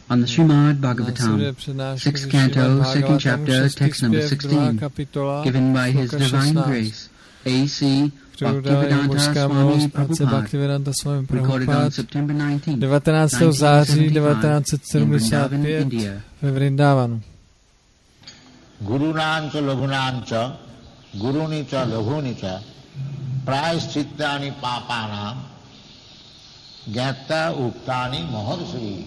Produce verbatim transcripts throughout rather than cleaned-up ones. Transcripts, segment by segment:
on the Srimad Bhagavatam, sixth canto, second chapter, text number sixteen, given by His Divine Grace, A C Bhaktivedanta Swami Prabhupada, recorded on September nineteenth, devatenáctého září devatenáct set sedmdesát pět ve Vrindavanu. Gurunancha laghunancha, gurunicha laghunicha, prayaschittani papanam, gyatta uktani maharshi.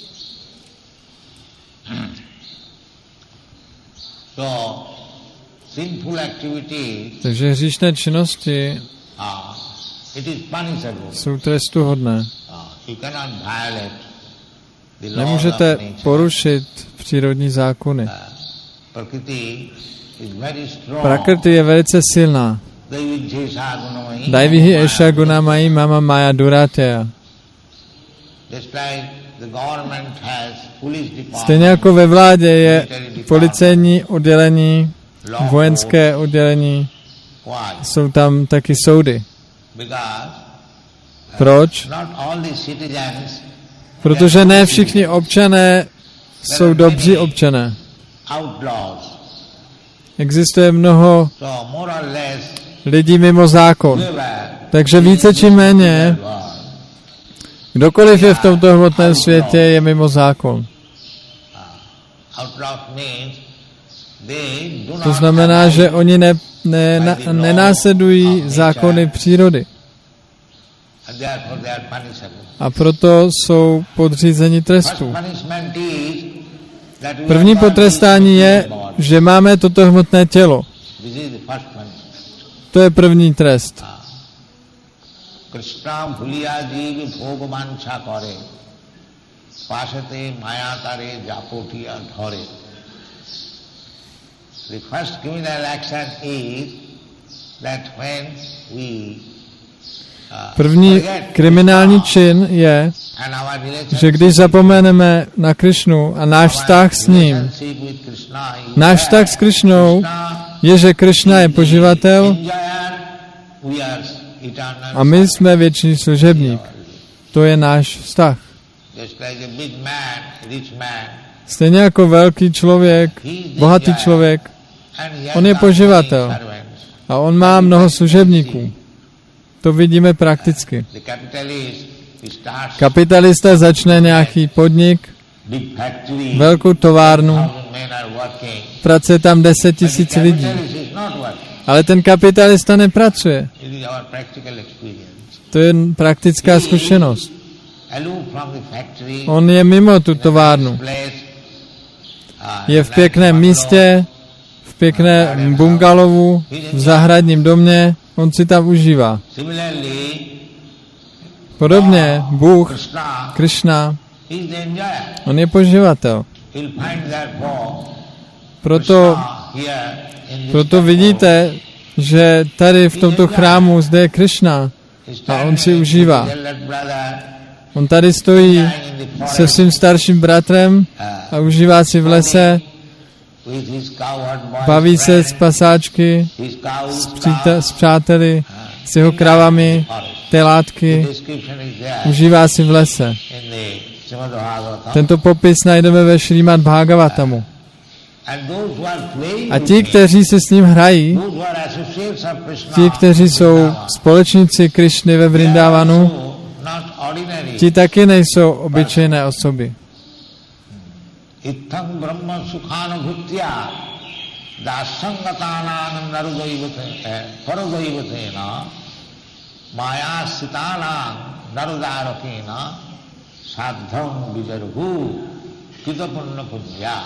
So, sinful activity, takže hříšné činnosti uh, it is punishable. Jsou trestuhodné. Uh, you cannot violate the laws Nemůžete of nature. porušit přírodní zákony. Uh, Prakriti is very strong. Prakrti je velice silná. Daividhi Daivihi esha gunamayi mama maya duratya. Stejně jako ve vládě je policejní oddělení, vojenské oddělení, jsou tam taky soudy. Proč? Protože ne všichni občané jsou dobří občané. Existuje mnoho lidí mimo zákon. Takže více či méně, kdokoliv je v tomto hmotném světě, je mimo zákon. To znamená, že oni ne, ne, na, nenásledují zákony přírody. A proto jsou podřízeni trestu. První potrestání je, že máme toto hmotné tělo. To je první trest. Krishna bhuliya jeev bhog mancha kare, pasate maya tare japotiya dhare. The first criminal action is that when we První kriminální čin je, že když zapomeneme na Krišnu a náš vztah s ním, náš vztah s Krišnou je, že Krišna je poživatel a my jsme věčný služebník. To je náš vztah. Stejně jako velký člověk, bohatý člověk, on je poživatel a on má mnoho služebníků. To vidíme prakticky. Kapitalista začne nějaký podnik, velkou továrnu, pracuje tam deset tisíc lidí. Ale ten kapitalista nepracuje. To je praktická zkušenost. On je mimo tu továrnu. Je v pěkném místě, v pěkném bungalovu, v zahradním domě, on si tam užívá. Podobně Bůh, Krišna, on je poživatel. Proto, proto vidíte, že tady v tomto chrámu zde je Krišna a on si užívá. On tady stojí se svým starším bratrem a užívá si v lese, baví se s pasáčky, s, příte, s přáteli, s jeho kravami, telátky, užívá si v lese. Tento popis najdeme ve Šrímad Bhagavatamu. A ti, kteří se s ním hrají, ti, kteří jsou společníci Krišny ve Vrindavanu, ti taky nejsou obyčejné osoby. Itham brahma sukhanubhutya dasangatanam narudaivatena maya sitanam narudarakena sadham vijarhu kitapunna punya.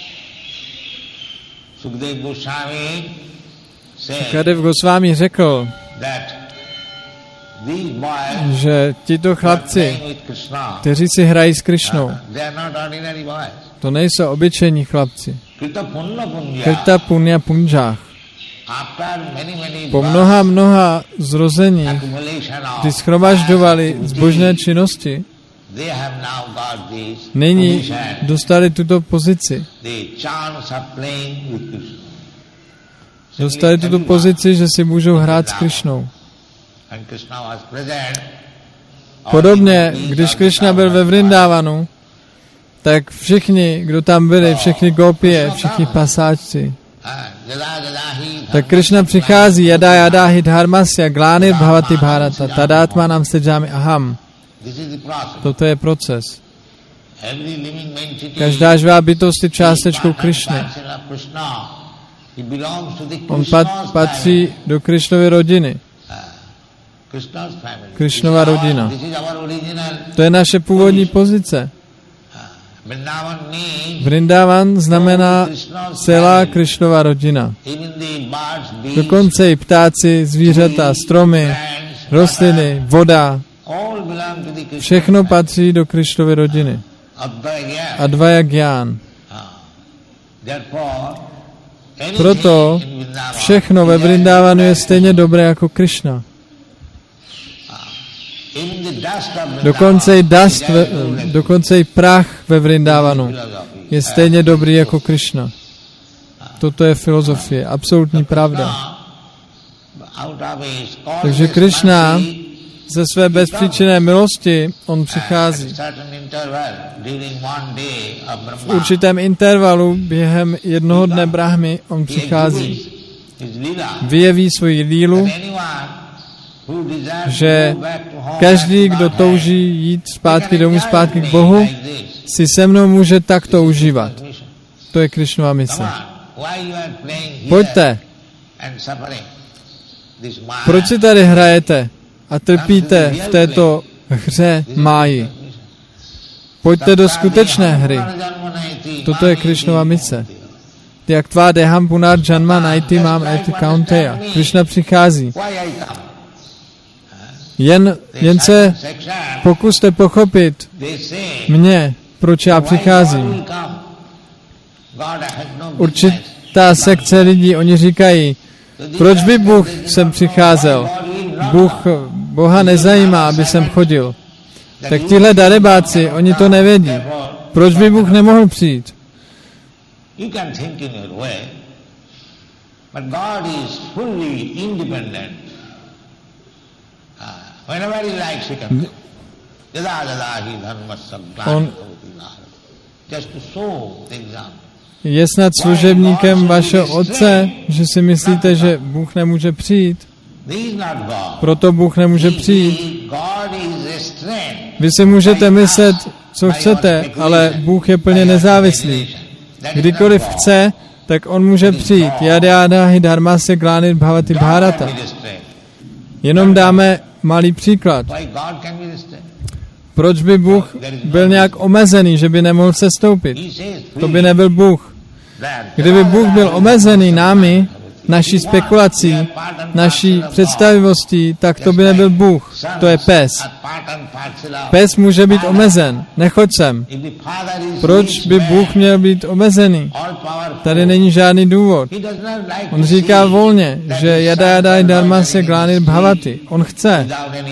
Sukdev Goswami Sukadev Goswami řekl, že tito chlapci, kteří si hrají s Krišnou, to nejsou obyčejní chlapci. Krita punya punjách. Po mnoha, mnoha zrozeních, kdy shromažďovali zbožné činnosti, nyní dostali tuto pozici. Dostali tuto pozici, že si můžou hrát s Krišnou. Podobně, když Krišna byl ve Vrindavanu, tak všichni, kdo tam byli, všichni gopie, všichni pasáčci, tak Krishna přichází, jada jada hi dharmasya, glány bhavati bharata, tadátmanam sejami aham. Toto je proces. Každá živá bytost je částečkou Krishny. On pat, patří do Krishnovy rodiny. Krishnova rodina. To je naše původní pozice. Vrindavan znamená celá Krishnova rodina. Dokonce i ptáci, zvířata, stromy, rostliny, voda, všechno patří do Krishnovy rodiny. Advaja Gyan. Proto všechno ve Vrindávanu je stejně dobré jako Krishna. Dokonce i dust, ve, dokonce i prach ve Vrindávanu je stejně dobrý jako Krishna. Toto je filozofie, absolutní pravda. Takže Krishna ze své bezpříčinné milosti, on přichází. V určitém intervalu během jednoho dne Brahmy on přichází. Vyjeví svoji lílu, že každý, kdo touží jít zpátky domů, zpátky k Bohu, si se mnou může takto užívat. To je Krishnova mise. Pojďte. Proč si tady hrajete a trpíte v této hře máji? Pojďte do skutečné hry. Toto je Krishnova mise. Jak tvá deham punar janma naiti mám eti kaunteya. Krishna přichází. Jen, jen se pokuste pochopit mě, proč já přicházím. Určitá sekce lidí, oni říkají, proč by Bůh sem přicházel? Bůh, Boha nezajímá, aby sem chodil. Tak tihle darebáci, oni to nevědí. Proč by Bůh nemohl přijít? On je snad služebníkem vašeho otce, že si myslíte, že Bůh nemůže přijít. Proto Bůh nemůže přijít. Vy si můžete myslet, co chcete, ale Bůh je plně nezávislý. Kdykoliv chce, tak on může přijít. Yada hi dharmasya glanir bhavati bharata. Jenom dáme malý příklad. Proč by Bůh byl nějak omezený, že by nemohl sestoupit? To by nebyl Bůh. Kdyby Bůh byl omezený námi, naší spekulací, naší představivostí, tak to by nebyl Bůh. To je pes. Pes může být omezen. Nechoď sem. Proč by Bůh měl být omezený? Tady není žádný důvod. On říká volně, že jada jada dharmasya glanir bhavati. On chce.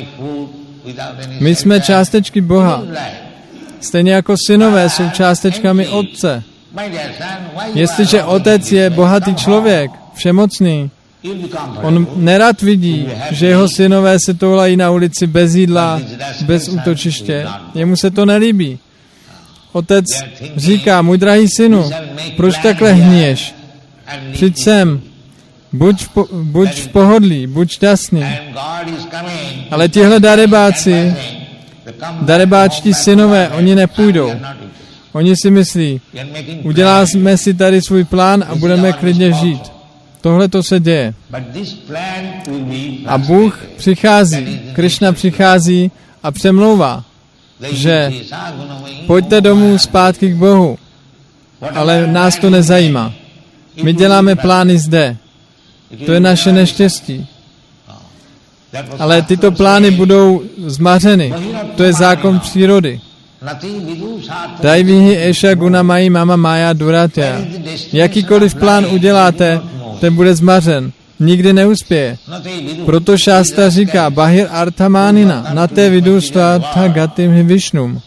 My jsme částečky Boha. Stejně jako synové jsou částečkami Otce. Jestliže Otec je bohatý člověk, všemocný, on nerad vidí, že jeho synové se toulají na ulici bez jídla, bez útočiště. Jemu se to nelíbí. Otec říká, můj drahý synu, proč takhle hníješ? Přijď sem, buď v, po, buď v pohodlí, buď šťastný. Ale tihle darebáci, darebáčtí synové, oni nepůjdou. Oni si myslí, uděláme si tady svůj plán a budeme klidně žít. Tohle to se děje. A Bůh přichází, Krishna přichází a přemlouvá, že pojďte domů zpátky k Bohu, ale nás to nezajímá. My děláme plány zde. To je naše neštěstí. Ale tyto plány budou zmařeny. To je zákon přírody. Daivihi esha gunamayi mama maya duratya. Jakýkoliv plán uděláte, ten bude zmařen. Nikdy neuspěje. Proto šástra říká Bahir arthamanina nate vidustvatha gatim hi vishnum.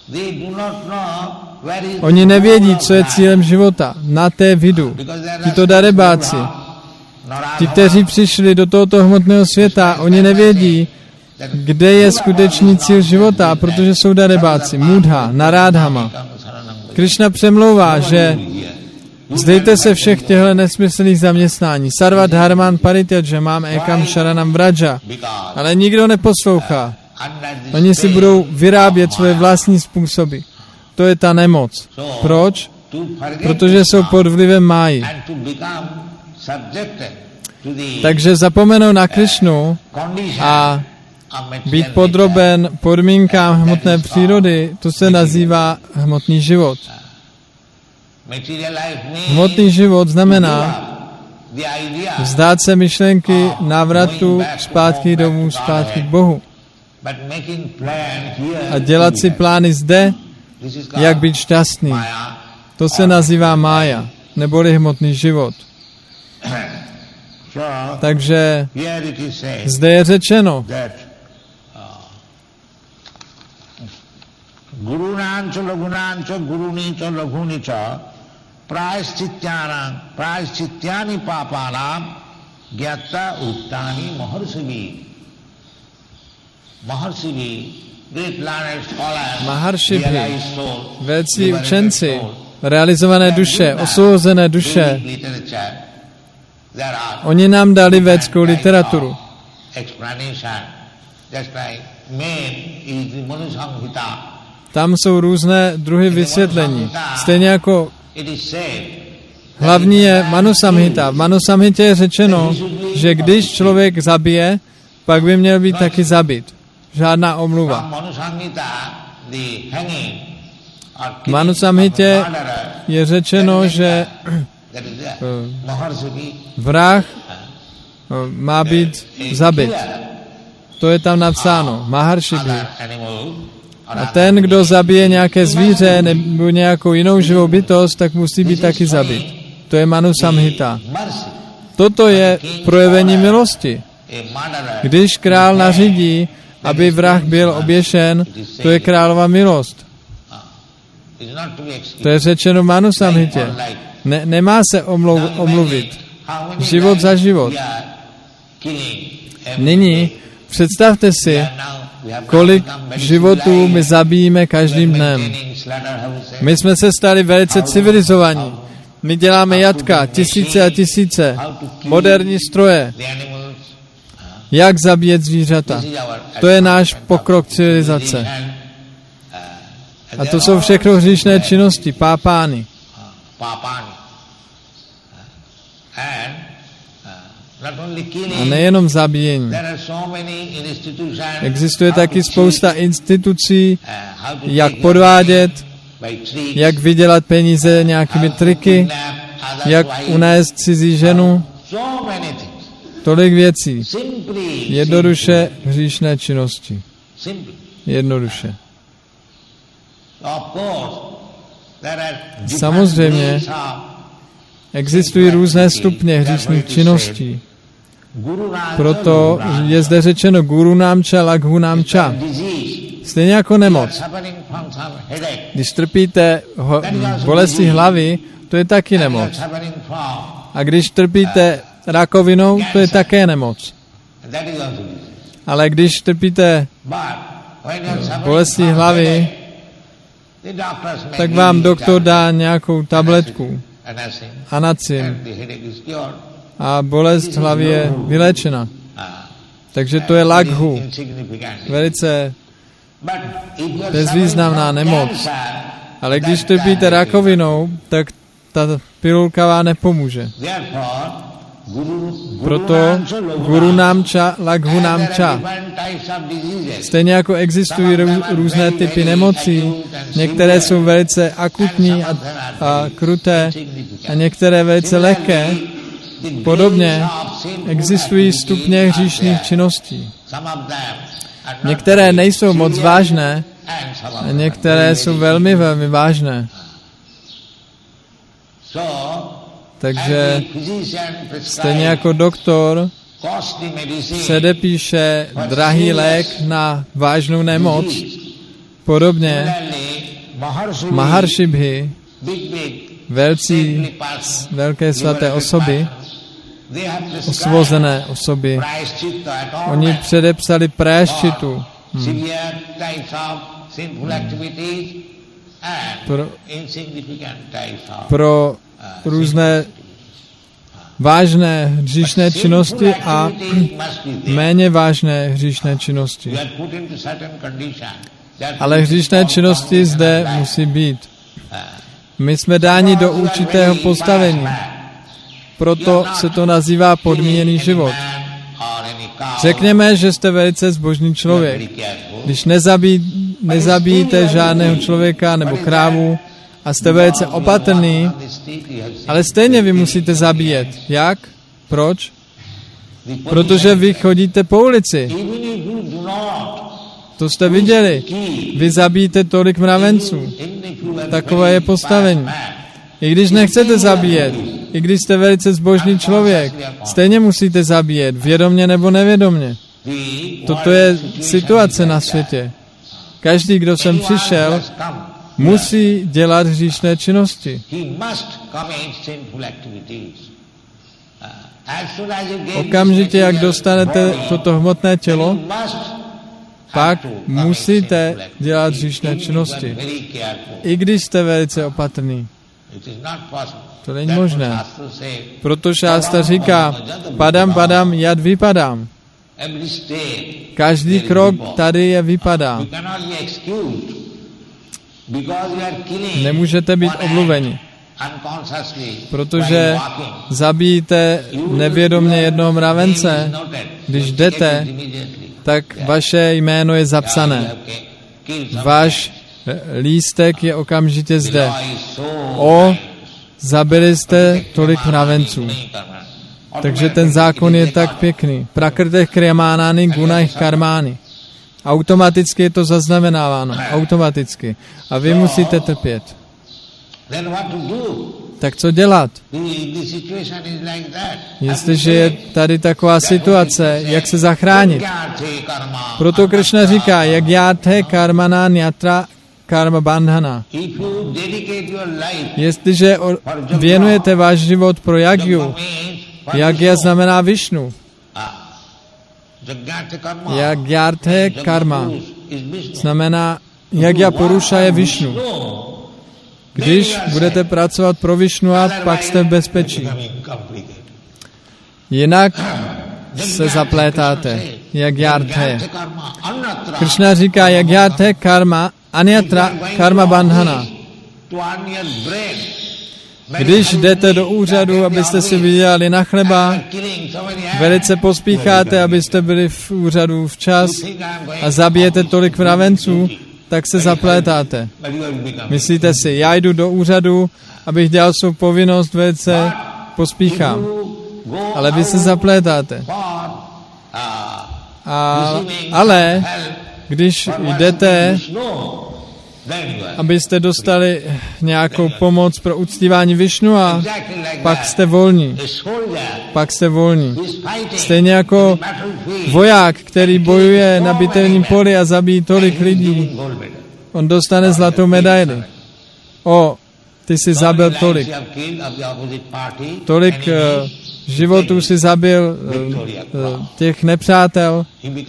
Oni nevědí, co je cílem života. Nate vidu. Tito darebáci, ti, kteří přišli do tohoto hmotného světa, oni nevědí, kde je skutečný cíl života, protože jsou darebáci. Mudha, narádhama. Krishna přemlouvá, že vzdejte se všech těchto nesmyslných zaměstnání. Sarva dharman parityaja mám ekam sharanam vraja. Ale nikdo neposlouchá. Oni si budou vyrábět svoje vlastní způsoby. To je ta nemoc. Proč? Protože jsou pod vlivem máji. Takže zapomenou na Krishnu a být podroben podmínkám hmotné přírody, to se nazývá hmotný život. Hmotný život znamená vzdát se myšlenky návratu zpátky domů, zpátky k Bohu. A dělat si plány zde, jak být šťastný. To se nazývá mája, neboli hmotný život. Takže zde je řečeno, Gurunancho lagunancho gurunicho lagunicho prayaschityana prayaschityani papanam gyata uttani maharsivi. Maharsivi, great learned scholars, Maharshivi, velcí učenci, realizované duše, osvobozené duše, oni nám dali védskou literaturu. Tam jsou různé druhy vysvětlení. Stejně jako hlavní je Manusamhita. V Manusamhitě je řečeno, že když člověk zabije, pak by měl být taky zabit. Žádná omluva. V Manusamhitě je řečeno, že vrah má být zabit. To je tam napsáno. Maharshivi. A ten, kdo zabije nějaké zvíře nebo nějakou jinou živou bytost, tak musí být taky zabit. To je Manusamhita. Toto je projevení milosti. Když král nařídí, aby vrah byl oběšen, to je králova milost. To je řečeno v Manusamhitě. Ne, nemá se omlou, omluvit. Život za život. Nyní představte si, kolik životů my zabijíme každým dnem. My jsme se stali velice civilizovaní. My děláme jatka, tisíce a tisíce, moderní stroje. Jak zabíjet zvířata? To je náš pokrok civilizace. A to jsou všechno hříšné činnosti, pápány. A nejenom zabíjení. Existuje taky spousta institucí, jak podvádět, jak vydělat peníze nějakými triky, jak unést cizí ženu. Tolik věcí. Jednoduše hříšné činnosti. Jednoduše. Samozřejmě existují různé stupně hříšných činností. Proto je zde řečeno Guru námča, Laghu námča. Stejně jako nemoc. Když trpíte bolestí hlavy, to je taky nemoc. A když trpíte rakovinou, to je také nemoc. Ale když trpíte bolestí hlavy, tak vám doktor dá nějakou tabletku, anacin, a bolest hlavy je vyléčena. Takže to je Laghu, velice bezvýznamná nemoc. Ale když trpíte rakovinou, tak ta pilulka vám nepomůže. Proto Guru námča, Laghu námča. Stejně jako existují různé typy nemocí, některé jsou velice akutní a, a kruté a některé velice lehké, podobně existují stupně hříšných činností. Některé nejsou moc vážné a některé jsou velmi, velmi vážné. Takže stejně jako doktor předepíše drahý lék na vážnou nemoc, podobně Maharshibhi, velcí, velké svaté osoby, osvozené osoby, oni předepsali práščitu. Hmm. pro, pro různé vážné hříšné činnosti a méně vážné hříšné činnosti. Ale hříšné činnosti zde musí být. My jsme dáni do určitého postavení. Proto se to nazývá podmíněný život. Řekněme, že jste velice zbožný člověk. Když nezabí, nezabíjíte žádného člověka nebo krávu a jste velice opatrný, ale stejně vy musíte zabíjet. Jak? Proč? Protože vy chodíte po ulici. To jste viděli. Vy zabíjíte tolik mravenců. Takové je postavení. I když nechcete zabíjet, i když jste velice zbožný člověk, stejně musíte zabíjet, vědomně nebo nevědomně. Toto je situace na světě. Každý, kdo sem přišel, musí dělat hříšné činnosti. Okamžitě, jak dostanete toto hmotné tělo, pak musíte dělat hříšné činnosti. I když jste velice opatrný. To není možné. Proto šástra říká, padám, padám, jad vypadám. Každý krok tady je vypadá. Nemůžete být omluveni, protože zabijíte nevědomě jednoho mravence. Když jdete, tak vaše jméno je zapsané. Váš lístek je okamžitě zde. O, zabili jste tolik mravenců. Takže ten zákon je tak pěkný. Prakrtech kriyamánány gunajh karmány. Automaticky je to zaznamenáváno. Automaticky. A vy musíte trpět. Tak co dělat? Jestliže je tady taková situace, jak se zachránit? Proto Krishna říká, jak játe karmana nyatra karma bandhana. Jestliže věnujete váš život pro yagyu, yagya znamená Višnu. Yagyarthe karma znamená, yagya purusha je Višnu. Když budete pracovat pro Višnua, pak jste v bezpečí. Jinak se zaplétáte. Yagyarthe. Krishna říká, yagyarthe karma anyatra karma bandhana. Když jdete do úřadu, abyste si vydělali na chleba, velice pospícháte, abyste byli v úřadu včas a zabijete tolik mravenců, tak se zaplétáte. Myslíte si, já jdu do úřadu, abych dělal svou povinnost, velice pospíchám. Ale vy se zaplétáte. A, ale když jdete, abyste dostali nějakou pomoc pro uctívání Višnua, pak jste volní. Pak jste volní. Stejně jako voják, který bojuje na bitevním poli a zabíjí tolik lidí, on dostane zlatou medaili. O, ty jsi zabil tolik. Tolik uh, životů si zabil uh, těch nepřátel,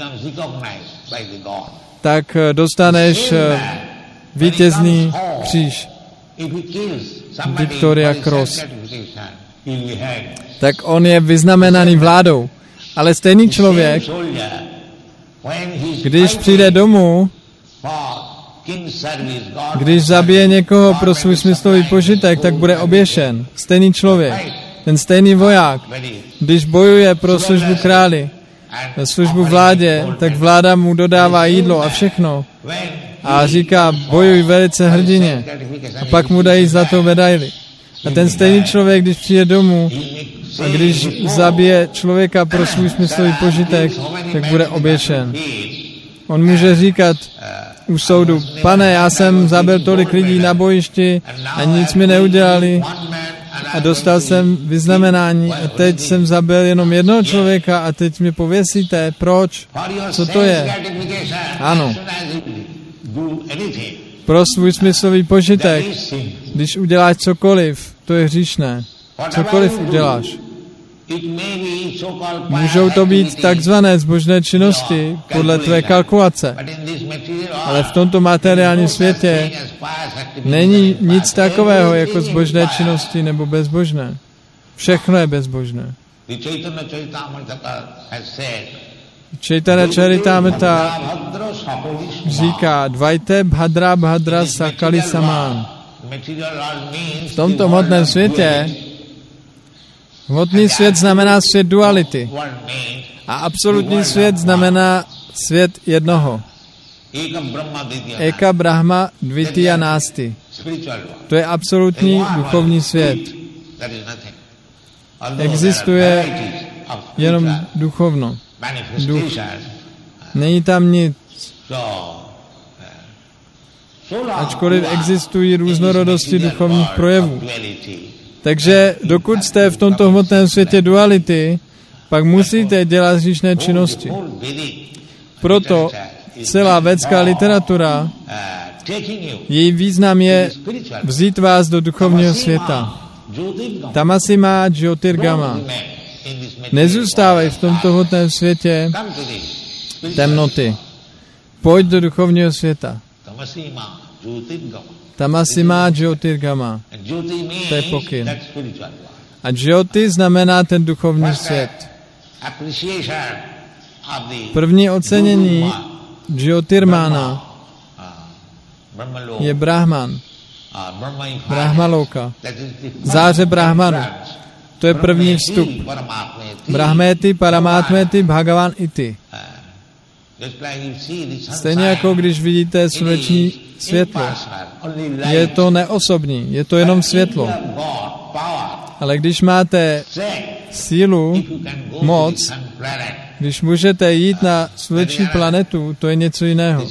tak uh, dostaneš uh, vítězný kříž. Victoria Cross. Tak on je vyznamenaný vládou. Ale stejný člověk, když přijde domů, když zabije někoho pro svůj smyslový požitek, tak bude oběšen. Stejný člověk. Ten stejný voják, když bojuje pro službu králi, službu vládě, tak vláda mu dodává jídlo a všechno. A říká, bojuj velice hrdině. A pak mu dají zlatou medaili. A ten stejný člověk, když přijde domů a když zabije člověka pro svůj smyslový požitek, tak bude oběšen. On může říkat u soudu, pane, já jsem zabil tolik lidí na bojišti a nic mi neudělali a dostal jsem vyznamenání a teď jsem zabil jenom jednoho člověka a teď mě pověsíte. Proč? Co to je? Ano. Pro svůj smyslový požitek, když uděláš cokoliv, to je hříšné. Cokoliv uděláš. Můžou to být takzvané zbožné činnosti podle tvé kalkulace, ale v tomto materiálním světě není nic takového jako zbožné činnosti nebo bezbožné. Všechno je bezbožné. Chaitanya Charitamrita říká Dvajte bhadra bhadra sakali samán. V tomto hmotném světě hmotný svět znamená svět duality a absolutní svět znamená svět jednoho. Eka Brahma Dvitiya Nasti. To je absolutní duchovní svět. Existuje jenom duchovno. Duch. Není tam nic. Ačkoliv existují různorodosti duchovních projevů. Takže dokud jste v tomto hmotném světě duality, pak musíte dělat hříšné činnosti. Proto celá védská literatura, její význam je vzít vás do duchovního světa. Tamasima Jyotirgama. Nezůstávaj v tomto hmotném světě temnoty. Pojď do duchovního světa. Tamasima Jyotirgama. To je pokyn. A Jyoti znamená ten duchovní svět. První ocenění Jyotirmana je Brahman. Brahmaloka. Záře Brahmanu. To je první vstup. Brahméti, Paramátméti, Bhagavan iti. Stejně jako když vidíte sluneční světlo. Je to neosobní, je to jenom světlo. Ale když máte sílu, moc, když můžete jít na sluneční planetu, to je něco jiného.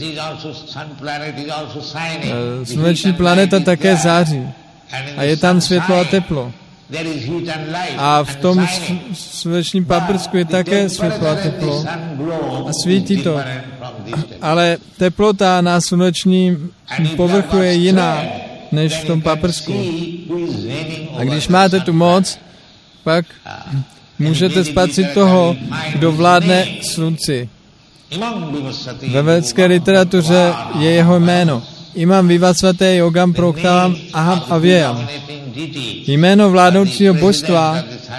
Sluneční planeta také září. A je tam světlo a teplo. A v tom slunečním paprsku je také světlo a teplo. A svítí to. Ale teplota na slunečním povrchu je jiná než v tom paprsku. A když máte tu moc, pak můžete spatřit toho, kdo vládne slunci. Ve védské literatuře je jeho jméno. Imam Vivasvate Yogam Proktavam Aham Avyayam. Jméno vládnoucího božstva,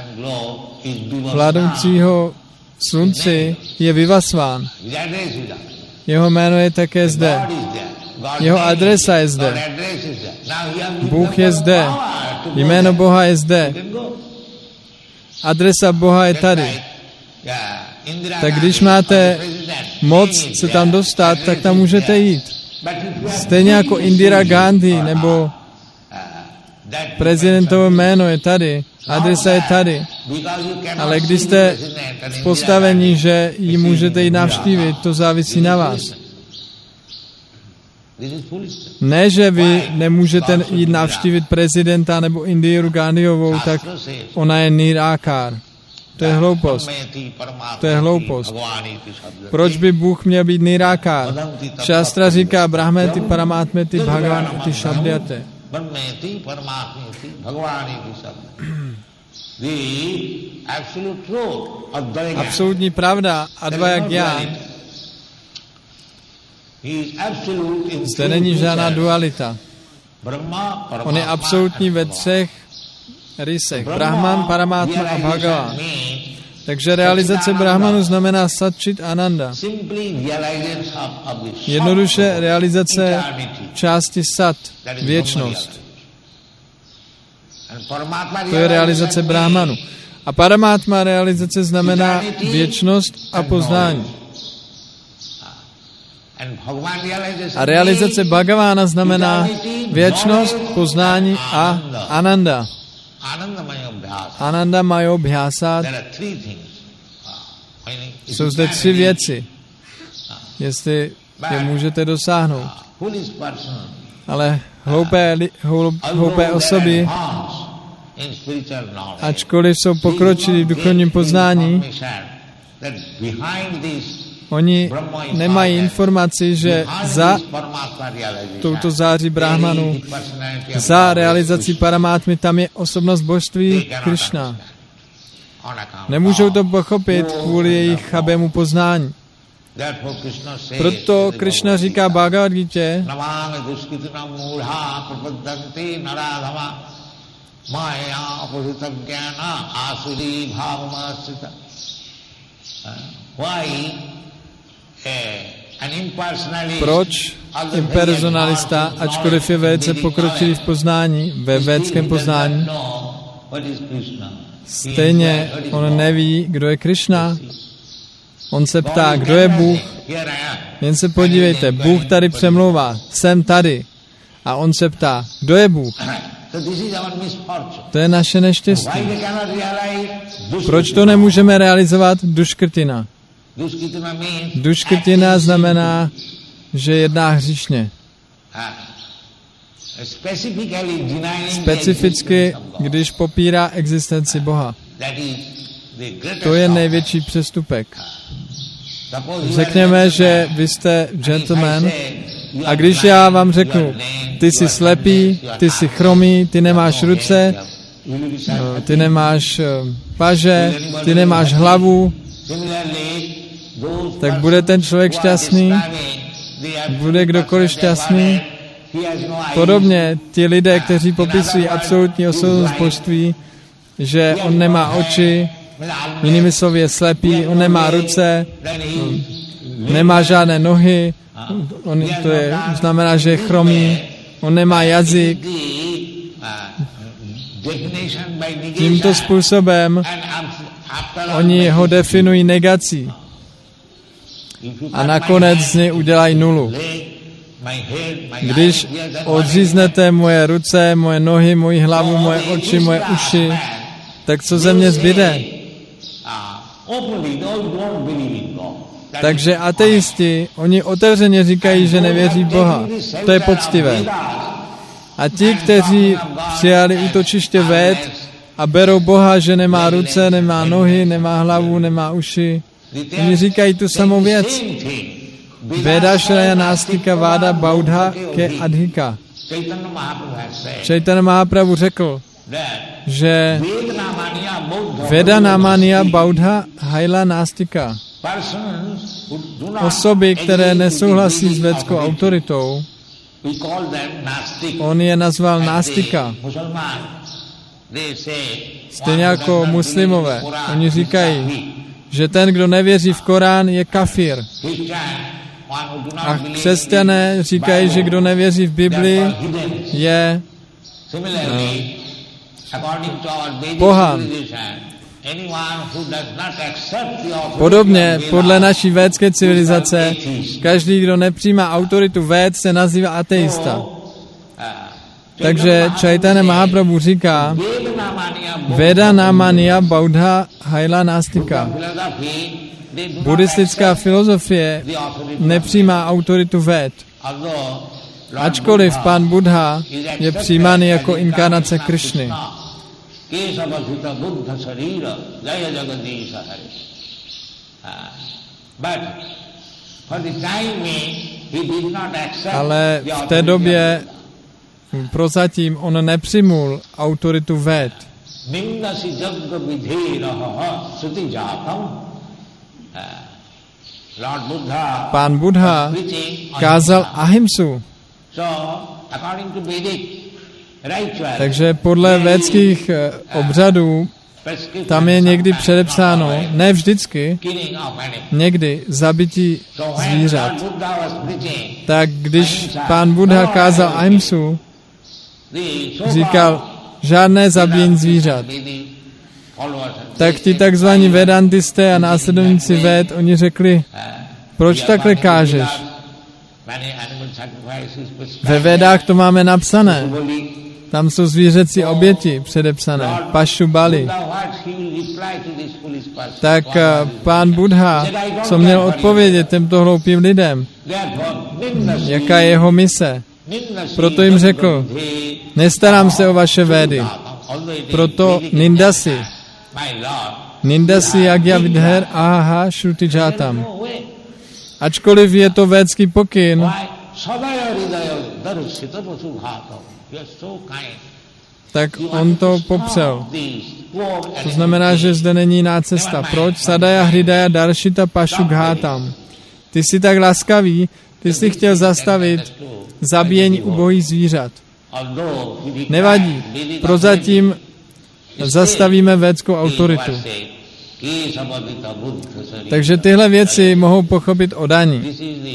vládnoucího slunci, je Vivasván. Jeho jméno je také zde. Jeho adresa je zde. Bůh je zde. Jméno Boha je zde. Adresa Boha je tady. Tak když máte moc se tam dostat, tak tam můžete jít. Stejně jako Indira Gandhi nebo prezidentovo jméno je tady, adresa je tady. Ale když jste v postavení, že ji můžete jít navštívit, to závisí na vás. Ne, že vy nemůžete jít navštívit prezidenta nebo Indiru Gandhiovou, tak ona je Nirákár. To je hloupost. To je hloupost. Proč by Bůh měl být Nirákár? Šástra říká Brahmeti Paramátmeti Bhagavan iti Shabdyate. Absolutní pravda, Advaita Gyán. Zde není žádná dualita. On je absolutní ve třech rysech. Brahman, Paramátma a Bhagavan. Takže realizace Brahmanu znamená Satchit Ananda. Jednoduše realizace části Sat, věčnost. To je realizace Brahmanu. A Paramátma realizace znamená věčnost a poznání. A realizace Bhagavána znamená věčnost, poznání a Ananda. Ananda majo bhyásat. Jsou zde tři věci, jestli je můžete dosáhnout. Ale hloupé, hloupé osoby, ačkoliv jsou pokročilí v duchovním poznání, oni nemají informaci, že za touto září Brahmanu, za realizací Paramátmy, tam je osobnost božství Krishna. Nemůžou to pochopit kvůli jejich chabému poznání. Proto Krishna říká Bhagavad Gita, proč impersonalista, ačkoliv je velice pokročilý v poznání, ve védském poznání, stejně on neví, kdo je Krishna. On se ptá, kdo je Bůh. Jen se podívejte, Bůh tady přemlouvá, jsem tady. A on se ptá, kdo je Bůh. To je naše neštěstí. Proč to nemůžeme realizovat? Duškrtina. Duškrtina znamená, že jedná hříšně. Specificky, když popírá existenci Boha. To je největší přestupek. Řekněme, že vy jste gentleman a když já vám řeknu, ty jsi slepý, ty jsi chromý, ty nemáš ruce, ty nemáš paže, ty nemáš hlavu, tak bude ten člověk šťastný? Bude kdokoliv šťastný? Podobně ti lidé, kteří popisují absolutní osobnost božství, že on nemá oči, jinými slovy je slepý, on nemá ruce, nemá žádné nohy, on, to je, znamená, že je chromý, on nemá jazyk. Tímto způsobem oni ho definují negací a nakonec z něj udělají nulu. Když odříznete moje ruce, moje nohy, moji hlavu, moje oči, moje uši, tak co ze mě zbyde? Takže ateisti, oni otevřeně říkají, že nevěří v Boha. To je poctivé. A ti, kteří přijali útočiště Véd a berou Boha, že nemá ruce, nemá nohy, nemá hlavu, nemá uši, oni říkají tu samou věc. Veda Šraya Nástika Váda Baudha ke Adhika. Chaitanya Mahaprabhu řekl, že Veda Namania Baudha Haila Nástika. Osoby, které nesouhlasí s védskou autoritou, on je nazval Nástika. Stejně jako muslimové. Oni říkají, že ten, kdo nevěří v Korán, je kafir. A křesťané říkají, že kdo nevěří v Bibli, je uh, pohan. Podobně, podle naší védské civilizace, každý, kdo nepřijímá autoritu Véd, se nazývá ateista. Takže Chaitanya Mahaprabhu říká, Veda Namania Baudha Haila Nástika. Buddhistická filozofie nepřijímá autoritu Véd. Ačkoliv pán Buddha je přijímán jako inkarnace Krishny. Ale v té době prozatím on nepřijmul autoritu Véd. Pán Buddha kázal ahimsu. Takže podle védských obřadů tam je někdy předepsáno, ne vždycky, někdy zabití zvířat. Tak když pán Buddha kázal ahimsu, říkal žádné zabíjení zvířat. Tak ti takzvaní vedantisté a následovníci Véd, oni řekli, proč takhle kážeš? Ve Védách to máme napsané. Tam jsou zvířecí oběti předepsané. Pašu Bali. Tak pán Buddha, co měl odpovědět těmto hloupým lidem? Jaká je jeho mise? Proto jim řekl, nestarám se o vaše Védy. Proto nindasi. Nindasi yagya vidher ahaha shruti játam. Ačkoliv je to védský pokyn, tak on to popřel. To znamená, že zde není jiná cesta. Proč? Sadaya Hridaya Darshita Pashughátam. Ty jsi tak laskavý, ty jsi chtěl zastavit zabíjení ubohých zvířat. Nevadí, prozatím zastavíme védskou autoritu. Takže tyhle věci mohou pochopit oddaní.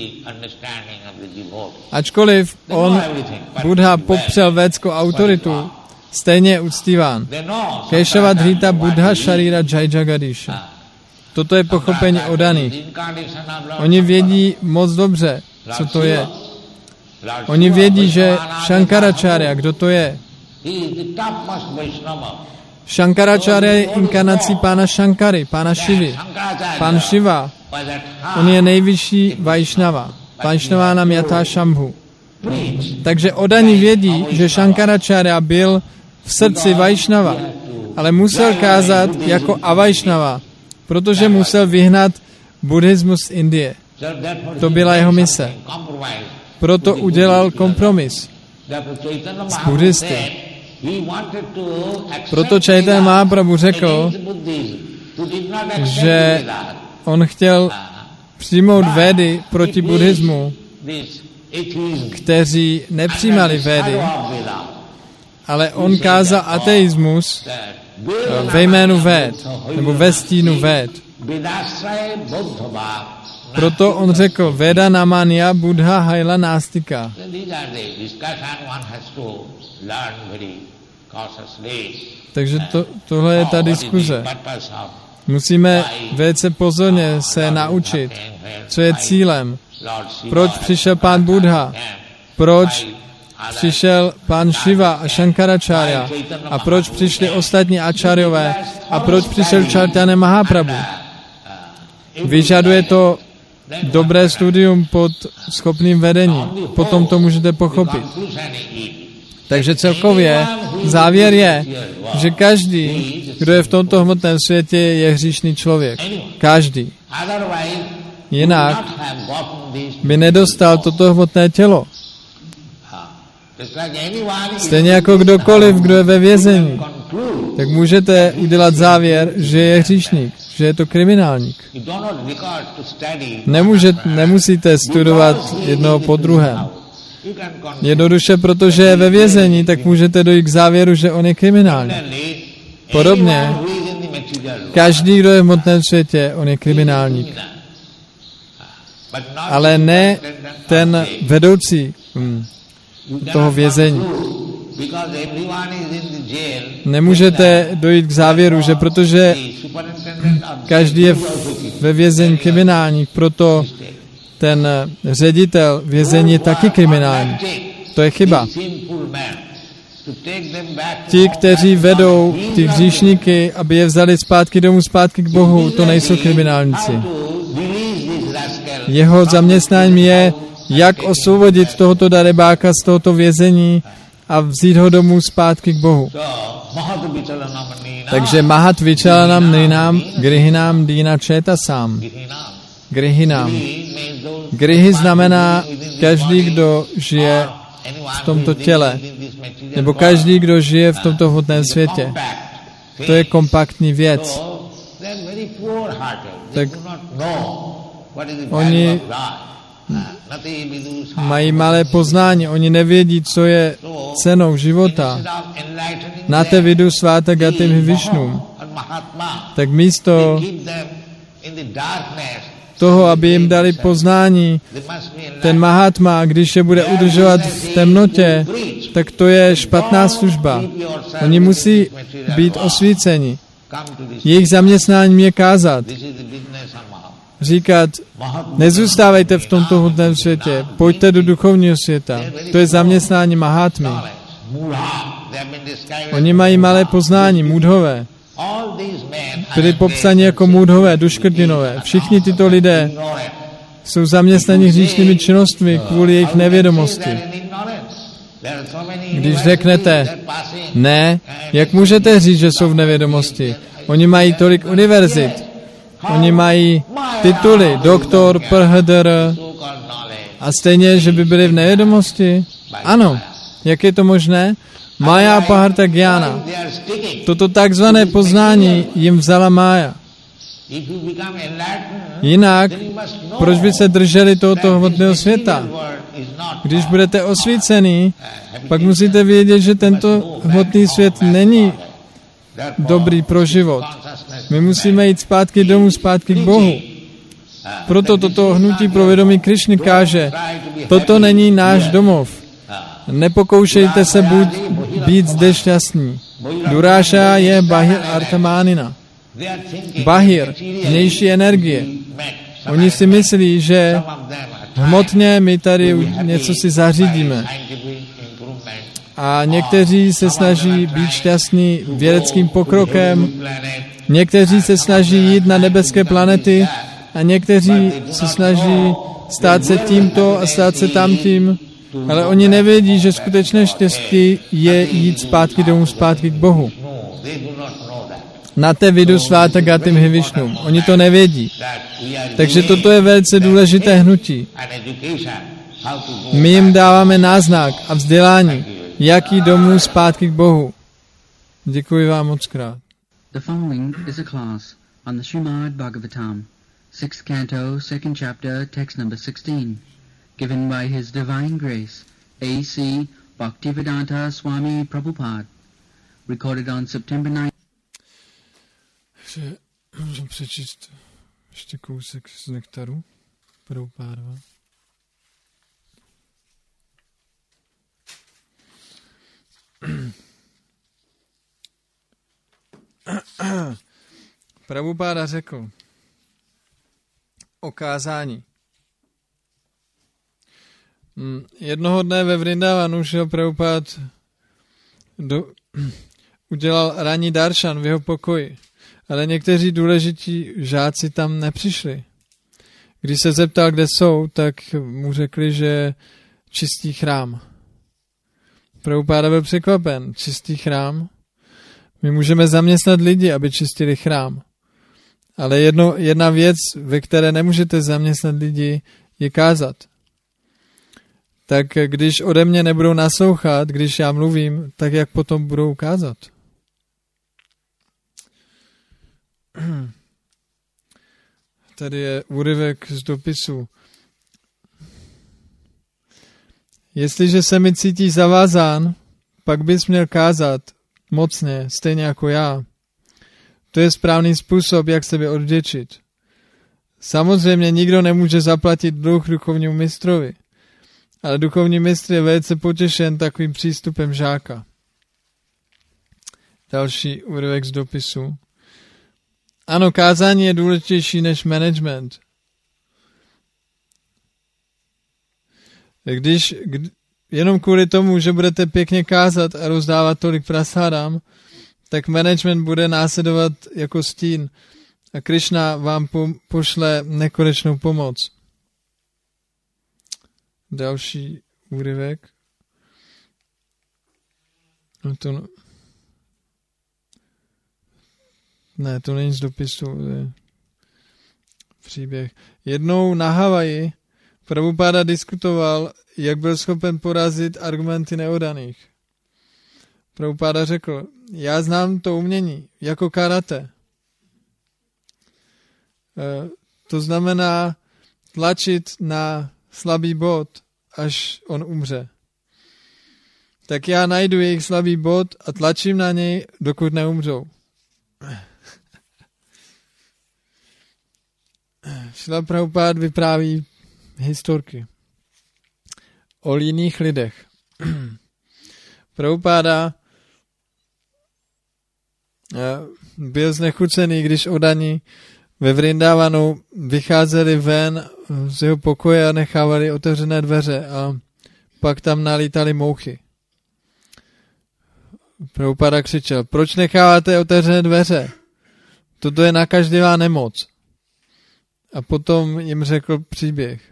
Ačkoliv on, Buddha, popřel védskou autoritu, stejně je uctíván. Kešava Dhrita Buddha Sharira Jai Jagadisha. Toto je pochopení oddaných. Oni vědí moc dobře, co to je. Oni vědí, že Shankaracharya, kdo to je? Shankaracharya je inkarnací pána Shankary, pána Šivy. Pán Šiva, on je nejvyšší Vaishnava. Vaishnavánam Yatha Shambhu. Takže oddaní vědí, že Shankaracharya byl v srdci Vaishnava, ale musel kázat jako Avaishnava, protože musel vyhnat buddhismus z Indie. To byla jeho mise. Proto udělal kompromis s buddhisty. Proto Chaitanya Mahaprabhu řekl, že on chtěl přijmout Védy proti buddhismu, kteří nepřijímali Védy, ale on kázal ateismus ve jménu Véd, nebo ve stínu Véd. Proto on řekl, Veda namanya Buddha haila nástika. Takže to, tohle je ta diskuze. Musíme velice pozorně se naučit, co je cílem. Proč přišel pán Buddha? Proč přišel pán Šiva a Shankaracharya? A proč přišli ostatní acharyové? A proč přišel Chaitanya Mahaprabhu? Vyžaduje to dobré studium pod schopným vedením. Potom to můžete pochopit. Takže celkově závěr je, že každý, kdo je v tomto hmotném světě, je hříšný člověk. Každý. Jinak by nedostal toto hmotné tělo. Stejně jako kdokoliv, kdo je ve vězení, tak můžete udělat závěr, že je hříšník, že je to kriminálník. Nemůže, nemusíte studovat jednoho po druhém. Jednoduše, protože je ve vězení, tak můžete dojít k závěru, že on je kriminálník. Podobně, každý, kdo je v hmotném světě, on je kriminálník. Ale ne ten vedoucí hm, toho vězení. Nemůžete dojít k závěru, že protože každý je ve vězení kriminálník, proto ten ředitel vězení je taky kriminální. To je chyba. Ti, kteří vedou ty hříšníky, aby je vzali zpátky domů, zpátky k Bohu, to nejsou kriminálníci. Jeho zaměstnáním je, jak osvobodit tohoto darebáka z tohoto vězení a vzít ho domů zpátky k Bohu. Takže Mahat Vichalanam Nrinam Grihinam Dina Chetasam. Grihinam. Grihy znamená každý, kdo žije v tomto těle, nebo každý, kdo žije v tomto hmotném světě. To je kompaktní věc. Tak oni mají malé poznání, oni nevědí, co je cenou života. Nate vidu sváta gatim Višnu. Tak místo toho, aby jim dali poznání, ten Mahatma, když je bude udržovat v temnotě, tak to je špatná služba. Oni musí být osvíceni. Jejich zaměstnáním je kázat. Říkat, nezůstávejte v tomto hmotném světě, pojďte do duchovního světa. To je zaměstnání Mahatmy. Oni mají malé poznání, mudhové. Byli popsáni jako mudhové, duškrtinové. Všichni tyto lidé jsou zaměstnaní hříšnými činnostmi kvůli jejich nevědomosti. Když řeknete, ne, jak můžete říct, že jsou v nevědomosti? Oni mají tolik univerzit. Oni mají tituly, doktor, P H D R a stejně, že by byli v nevědomosti? Ano. Jak je to možné? Maya Paharta Gyana. Toto takzvané poznání jim vzala mája. Jinak, proč by se drželi tohoto hmotného světa? Když budete osvícený, pak musíte vědět, že tento hmotný svět není dobrý pro život. My musíme jít zpátky domů, zpátky k Bohu. Proto toto hnutí pro vědomí Krišny káže, toto není náš domov. Nepokoušejte se buď být zde šťastní. Duráša je Bahir Arthamánina. Bahir, vnější energie. Oni si myslí, že hmotně my tady něco si zařídíme. A někteří se snaží být šťastní vědeckým pokrokem, někteří se snaží jít na nebeské planety a někteří se snaží stát se tímto a stát se tamtím, ale oni nevědí, že skutečné štěstí je jít zpátky domů, zpátky k Bohu. Na té vidu sváta gatim hivišnum. Oni to nevědí. Takže toto je velice důležité hnutí. My jim dáváme náznak a vzdělání, jak jít domů zpátky k Bohu. Děkuji vám moc krát. The following is a class on the Srimad Bhagavatam, sixth canto, second chapter, text number sixteen, given by His Divine Grace, A C Bhaktivedanta Swami Prabhupada, recorded on September ninth. Můžeme přečíst ještě kousek z nektaru Prabhupádova. Prabhupáda řekl o kázání. Jednoho dne ve Vrindavanu šel Prabhupád do, udělal ranní daršan v jeho pokoji, ale někteří důležití žáci tam nepřišli. Když se zeptal, kde jsou, tak mu řekli, že čistý chrám. Prabhupáda byl překvapen. Čistý chrám? My můžeme zaměstnat lidi, aby čistili chrám. Ale jedno, jedna věc, ve které nemůžete zaměstnat lidi, je kázat. Tak když ode mě nebudou naslouchat, když já mluvím, tak jak potom budou kázat? Tady je úryvek z dopisu. Jestliže se mi cítí zavázán, pak bys měl kázat mocně, stejně jako já. To je správný způsob, jak sebe odvděčit. Samozřejmě nikdo nemůže zaplatit dluh duchovnímu mistrovi, ale duchovní mistr je velice potěšen takovým přístupem žáka. Další úryvek z dopisu. Ano, kázání je důležitější než management. Když kdy, jenom kvůli tomu, že budete pěkně kázat a rozdávat tolik prasádám, tak management bude následovat jako stín a Krishna vám po, pošle nekonečnou pomoc. Další úryvek. No to, ne, to není z dopisu, to je příběh. Jednou na Havaji Prabhupáda diskutoval, jak byl schopen porazit argumenty neoddaných. Prabhupáda řekl, já znám to umění, jako karate. E, to znamená tlačit na slabý bod, až on umře. Tak já najdu jejich slabý bod a tlačím na něj, dokud neumřou. Šrila Prabhupád vypráví historky o líných lidech. Prabhupáda byl znechucený, když oddaní ve Vrindavanu vycházeli ven z jeho pokoje a nechávali otevřené dveře a pak tam nalítali mouchy. Prabhupáda křičel, proč necháváte otevřené dveře? Toto je nakažlivá nemoc. A potom jim řekl příběh.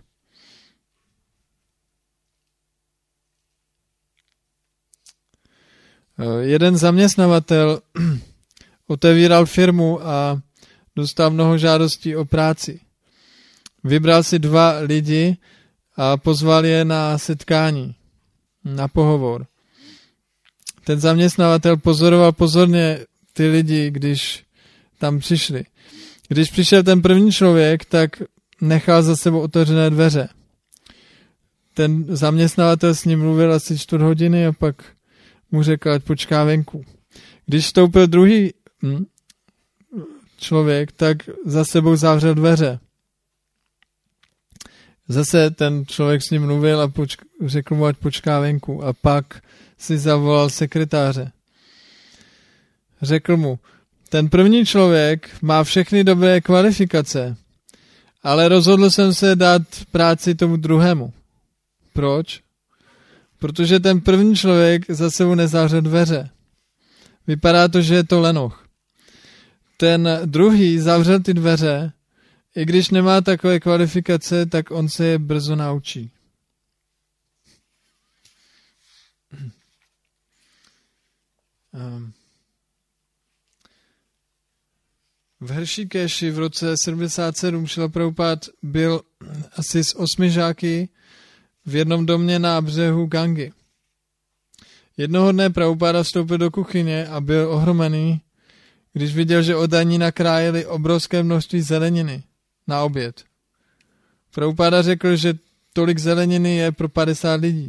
Jeden zaměstnavatel otevíral firmu a dostal mnoho žádostí o práci. Vybral si dva lidi a pozval je na setkání, na pohovor. ten zaměstnavatel pozoroval pozorně ty lidi, když tam přišli. Když přišel ten první člověk, tak nechal za sebou otevřené dveře. Ten zaměstnavatel s ním mluvil asi čtvrt hodiny a pak mu řekl, ať počká venku. Když vstoupil druhý hm, člověk, tak za sebou zavřel dveře. Zase ten člověk s ním mluvil a počk- řekl mu, ať počká venku. A pak si zavolal sekretáře. Řekl mu, ten první člověk má všechny dobré kvalifikace, ale rozhodl jsem se dát práci tomu druhému. Proč? Protože ten první člověk za sebou nezavřel dveře. Vypadá to, že je to lenoch. Ten druhý zavřel ty dveře, i když nemá takové kvalifikace, tak on se je brzo naučí. V Hršikeši v roce sedmdesát sedm Šrila Prabhupád byl asi s osmi žáky v jednom domě na břehu Gangy. Jednoho dne Prabhupáda vstoupil do kuchyně a byl ohromený, když viděl, že oddaní nakrájeli obrovské množství zeleniny na oběd. Prabhupáda řekl, že tolik zeleniny je pro padesát lidí.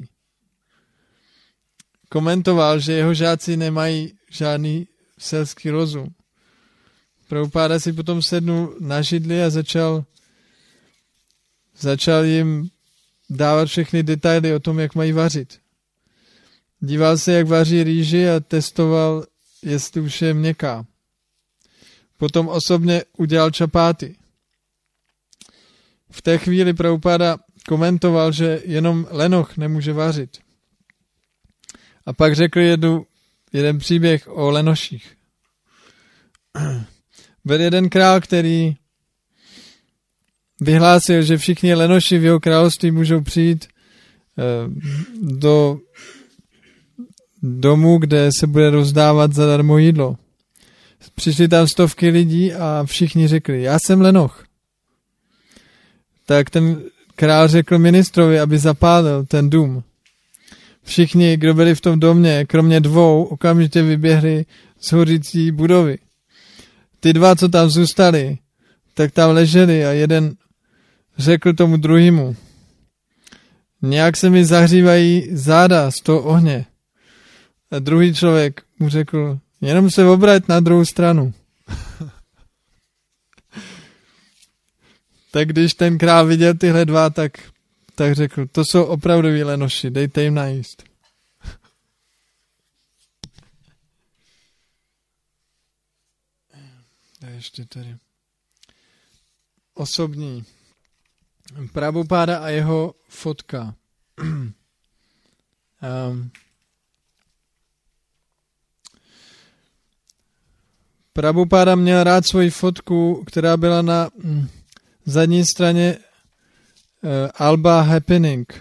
Komentoval, že jeho žáci nemají žádný selský rozum. Prabhupáda si potom sednul na židli a začal, začal jim dávat všechny detaily o tom, jak mají vařit. Díval se, jak vaří rýži a testoval, jestli už je měkká. Potom osobně udělal čapáty. V té chvíli Prabhupáda komentoval, že jenom lenoch nemůže vařit. A pak řekl jednu, jeden příběh o lenoších. Byl jeden král, který vyhlásil, že všichni lenoši v jeho království můžou přijít do domu, kde se bude rozdávat zadarmo jídlo. Přišli tam stovky lidí a všichni řekli, já jsem lenoch. Tak ten král řekl ministrovi, aby zapálil ten dům. Všichni, kdo byli v tom domě, kromě dvou, okamžitě vyběhli z hořící budovy. Ty dva, co tam zůstali, tak tam leželi a jeden řekl tomu druhému, nějak se mi zahřívají záda z toho ohně. A druhý člověk mu řekl, jenom se obrať na druhou stranu. Tak když ten král viděl tyhle dva, tak, tak řekl, to jsou opravdoví lenoši, dejte jim najíst. A ještě tady. Osobní. Prabhupáda a jeho fotka. um, Prabhupáda měl rád svoji fotku, která byla na mm, zadní straně uh, alba Happening.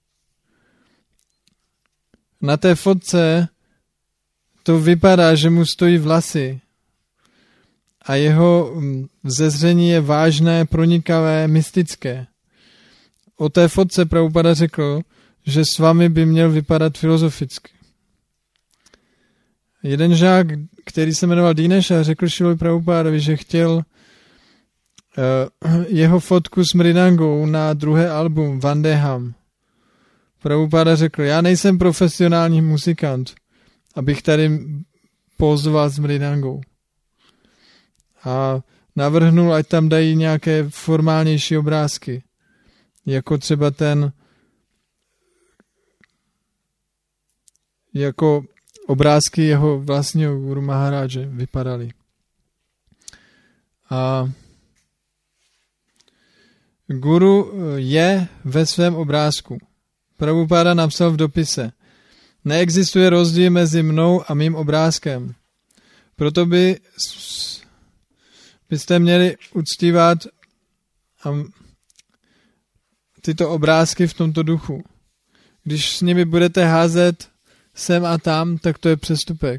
Na té fotce to vypadá, že mu stojí vlasy a jeho vzezření je vážné, pronikavé, mystické. O té fotce Prabhupáda řekl, že s vámi by měl vypadat filozoficky. Jeden žák, který se jmenoval Dinesha, řekl Šrilovi Prabhupádovi, že chtěl uh, jeho fotku s mridangou na druhé album Vandeham. Prabhupáda řekl, já nejsem profesionální muzikant, abych tady pózoval s mridangou. A navrhnul, ať tam dají nějaké formálnější obrázky, jako třeba ten, jako obrázky jeho vlastního Guru Maharáže vypadaly. A Guru je ve svém obrázku. Prabhupáda napsal v dopise, neexistuje rozdíl mezi mnou a mým obrázkem. Proto by byste měli uctívat tyto obrázky v tomto duchu. Když s nimi budete házet sem a tam, tak to je přestupek.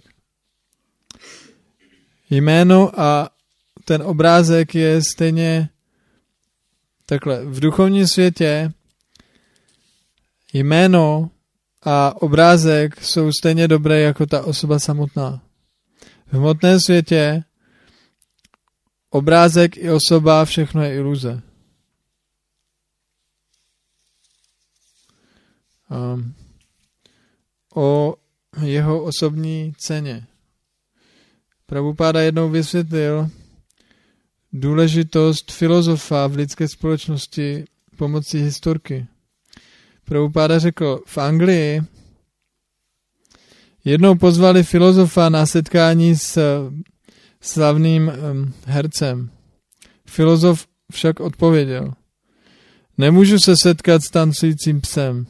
Jméno a ten obrázek je stejně takhle. V duchovním světě jméno a obrázek jsou stejně dobré jako ta osoba samotná. V hmotném světě obrázek i osoba, všechno je iluze. Um, o jeho osobní ceně. Prabhupáda jednou vysvětlil důležitost filozofa v lidské společnosti pomocí historky. Prabhupáda řekl, v Anglii jednou pozvali filozofa na setkání s slavným um, hercem. Filozof však odpověděl, nemůžu se setkat s tancujícím psem.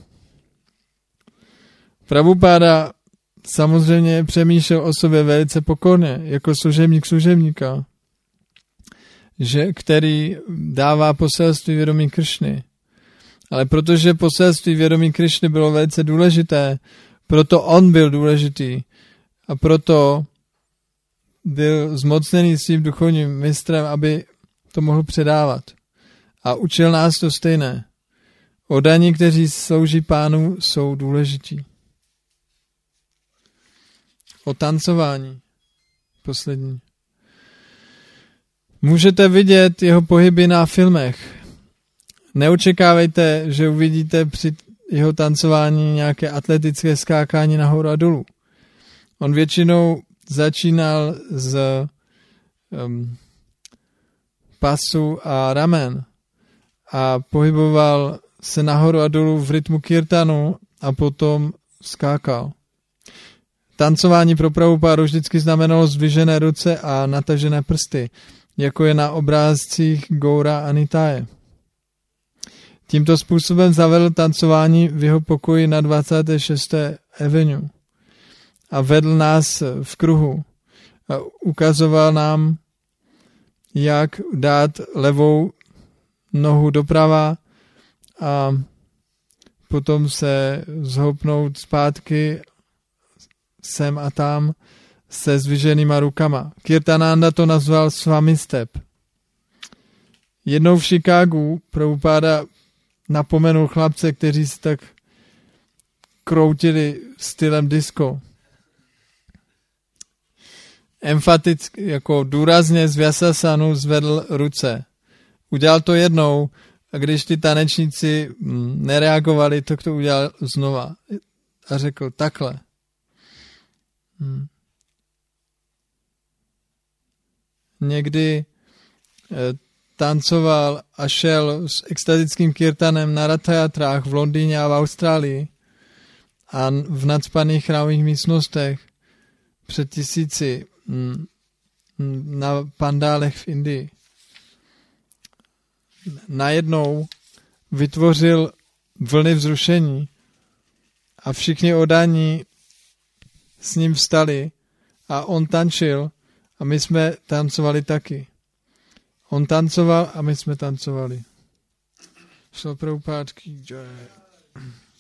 Prabhupáda samozřejmě přemýšlel o sobě velice pokorně, jako služebník služebníka, že, který dává poselství vědomí Krišny. Ale protože poselství vědomí Krišny bylo velice důležité, proto on byl důležitý a proto byl zmocněný svým duchovním mistrem, aby to mohl předávat. A učil nás to stejné. Oddaní, kteří slouží pánu, jsou důležití. O tancování. Poslední. Můžete vidět jeho pohyby na filmech. Neočekávejte, že uvidíte při jeho tancování nějaké atletické skákání nahoru a dolů. On většinou začínal z um, pasu a ramen a pohyboval se nahoru a dolů v rytmu kirtanu a potom skákal. Tancování pro Prabhupádu vždycky znamenalo zdvižené ruce a natažené prsty, jako je na obrázcích Goura a Nitáje. Tímto způsobem zavedl tancování v jeho pokoji na dvacáté šesté Avenue a vedl nás v kruhu a ukazoval nám, jak dát levou nohu doprava a potom se zhoupnout zpátky sem a tam se zdviženýma rukama. Kirtananda to nazval Swami Step. Jednou v Chicagu Prabhupáda napomenul chlapce, kteří se tak kroutili stylem disco. Emfaticky, jako důrazně z Vyasasanu zvedl ruce. Udělal to jednou a když ty tanečníci nereagovali, tak to udělal znova. A řekl takhle. Hmm. Někdy eh, tancoval a šel s extatickým kirtanem na rathajatrách v Londýně a v Austrálii a v nacpaných chrámových místnostech před tisíci mm, na pandálech v Indii. Najednou vytvořil vlny vzrušení a všichni oddaní s ním vstali a on tančil a my jsme tancovali taky. On tancoval a my jsme tancovali. Šlo Prabhupád ki jai.